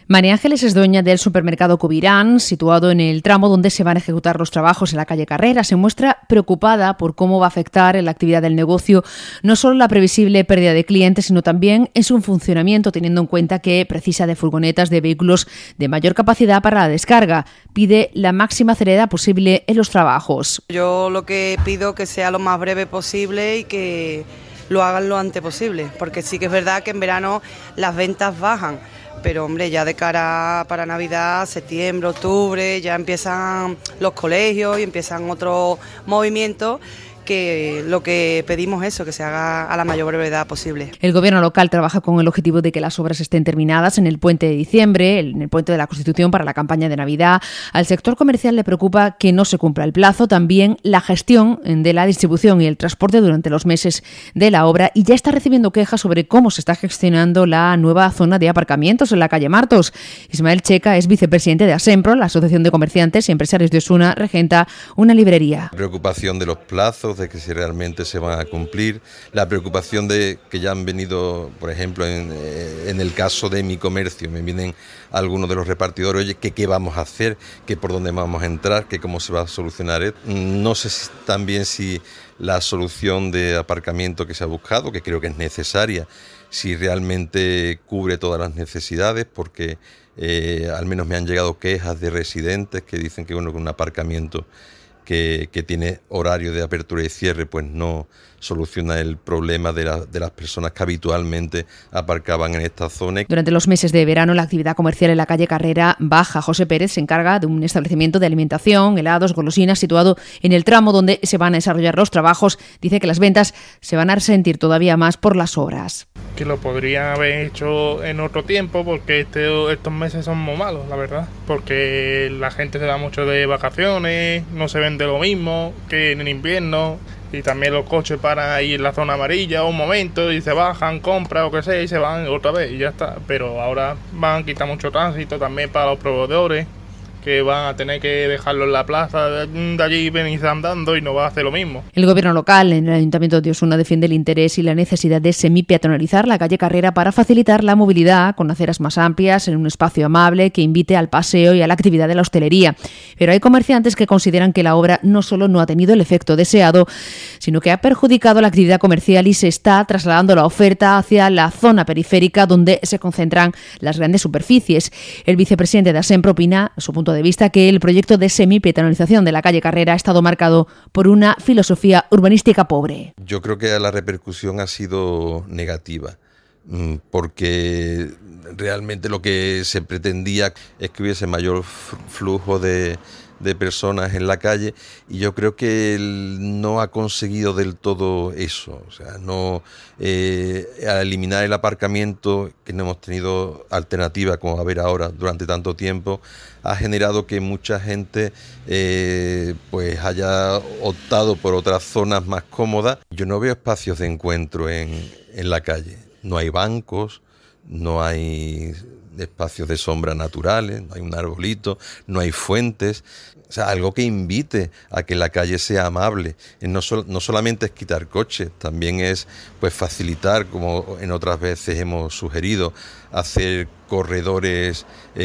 María Ángeles es dueña del supermercado Cubirán, situado en el tramo donde se van a ejecutar los trabajos en la calle Carrera. Se muestra preocupada por cómo va a afectar en la actividad del negocio no solo la previsible pérdida de clientes, sino también en su funcionamiento, teniendo en cuenta que precisa de furgonetas de vehículos de mayor capacidad para la descarga. Pide la máxima celeridad posible en los trabajos. Yo lo que pido que sea lo más breve posible y que lo hagan lo antes posible, porque sí que es verdad que en verano las ventas bajan. Pero hombre, ya de cara para Navidad, septiembre, octubre, ya empiezan los colegios y empiezan otros movimientos, que lo que pedimos es eso, que se haga a la mayor brevedad posible. El gobierno local trabaja con el objetivo de que las obras estén terminadas en el puente de diciembre, en el puente de la Constitución para la campaña de Navidad. Al sector comercial le preocupa que no se cumpla el plazo, también la gestión de la distribución y el transporte durante los meses de la obra, y ya está recibiendo quejas sobre cómo se está gestionando la nueva zona de aparcamientos en la calle Martos. Ismael Checa es vicepresidente de Asempro, la Asociación de Comerciantes y Empresarios de Osuna, regenta una librería. La preocupación de los plazos, de que si realmente se van a cumplir, la preocupación de que ya han venido, por ejemplo, en el caso de mi comercio, me vienen algunos de los repartidores, oye, ¿qué vamos a hacer? ¿Qué por dónde vamos a entrar? ¿Qué cómo se va a solucionar? No sé también si la solución de aparcamiento que se ha buscado, que creo que es necesaria, si realmente cubre todas las necesidades, porque al menos me han llegado quejas de residentes que dicen que bueno, con un aparcamiento que tiene horario de apertura y cierre, pues no soluciona el problema de las personas que habitualmente aparcaban en esta zona. Durante los meses de verano, la actividad comercial en la calle Carrera baja. José Pérez se encarga de un establecimiento de alimentación, helados, golosinas, situado en el tramo donde se van a desarrollar los trabajos. Dice que las ventas se van a resentir todavía más por las obras. Que lo podría haber hecho en otro tiempo, porque estos meses son muy malos, la verdad. Porque la gente se da mucho de vacaciones, no se vende lo mismo que en invierno. Y también los coches paran ahí en la zona amarilla un momento y se bajan, compran o que sea y se van otra vez y ya está. Pero ahora van a quitar mucho tránsito también para los proveedores, que van a tener que dejarlo en la plaza de allí y venirse andando y no va a hacer lo mismo. El gobierno local en el Ayuntamiento de Osuna defiende el interés y la necesidad de semipeatonalizar la calle Carrera para facilitar la movilidad con aceras más amplias en un espacio amable que invite al paseo y a la actividad de la hostelería. Pero hay comerciantes que consideran que la obra no solo no ha tenido el efecto deseado, sino que ha perjudicado la actividad comercial y se está trasladando la oferta hacia la zona periférica donde se concentran las grandes superficies. El vicepresidente de Asempro opina, a su punto de vista, que el proyecto de semipeatonalización de la calle Carrera ha estado marcado por una filosofía urbanística pobre. Yo creo que la repercusión ha sido negativa, porque realmente lo que se pretendía es que hubiese mayor flujo de personas en la calle, y yo creo que él no ha conseguido del todo eso. O sea, no al eliminar el aparcamiento, que no hemos tenido alternativa como va a haber ahora durante tanto tiempo, ha generado que mucha gente pues haya optado por otras zonas más cómodas. Yo no veo espacios de encuentro en la calle. No hay bancos, no hay espacios de sombra naturales, no hay un arbolito, no hay fuentes. O sea, algo que invite a que la calle sea amable. No solamente es quitar coches, también es pues facilitar, como en otras veces hemos sugerido, hacer corredores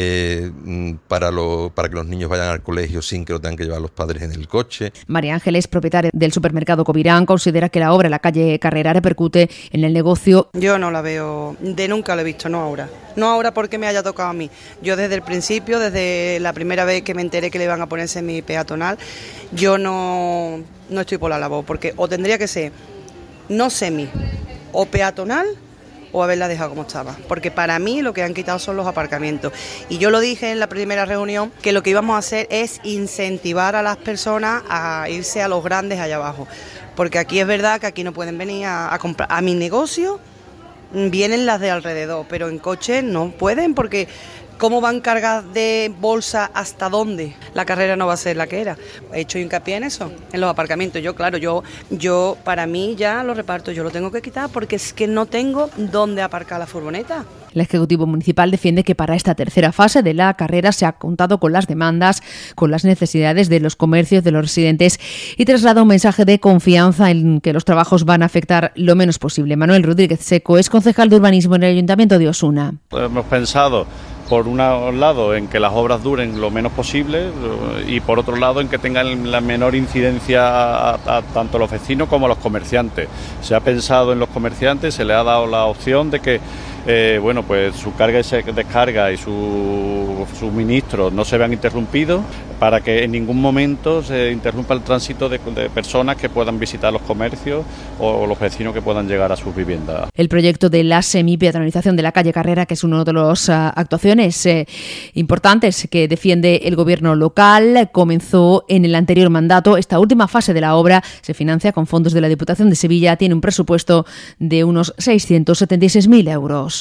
para que los niños vayan al colegio sin que lo tengan que llevar los padres en el coche. María Ángeles, propietaria del supermercado Cubirán, considera que la obra en la calle Carrera repercute en el negocio. Yo no la veo, de nunca la he visto, no ahora. No ahora porque me haya tocado a mí. Yo desde el principio, desde la primera vez que me enteré que le iban a poner semi-peatonal, yo no estoy por la labor, porque o tendría que ser no semi o peatonal, o haberla dejado como estaba, porque para mí lo que han quitado son los aparcamientos. Y yo lo dije en la primera reunión, que lo que íbamos a hacer es incentivar a las personas a irse a los grandes allá abajo, porque aquí es verdad que aquí no pueden venir a comprar. A mi negocio vienen las de alrededor, pero en coche no pueden, porque ¿cómo van cargadas de bolsa hasta dónde? La carrera no va a ser la que era. He hecho hincapié en eso, en los aparcamientos. Yo para mí ya lo reparto, yo lo tengo que quitar porque es que no tengo dónde aparcar la furgoneta. El Ejecutivo Municipal defiende que para esta tercera fase de la carrera se ha contado con las demandas, con las necesidades de los comercios, de los residentes, y traslada un mensaje de confianza en que los trabajos van a afectar lo menos posible. Manuel Rodríguez Seco es concejal de urbanismo en el Ayuntamiento de Osuna. Hemos pensado por un lado en que las obras duren lo menos posible y por otro lado en que tengan la menor incidencia a tanto los vecinos como a los comerciantes. Se ha pensado en los comerciantes, se les ha dado la opción de que pues su carga y descarga y sus suministros no se vean interrumpidos, para que en ningún momento se interrumpa el tránsito de personas que puedan visitar los comercios o los vecinos que puedan llegar a sus viviendas. El proyecto de la semipeatonalización de la calle Carrera, que es una de las actuaciones importantes que defiende el gobierno local, comenzó en el anterior mandato. Esta última fase de la obra se financia con fondos de la Diputación de Sevilla, tiene un presupuesto de unos 676.000 euros.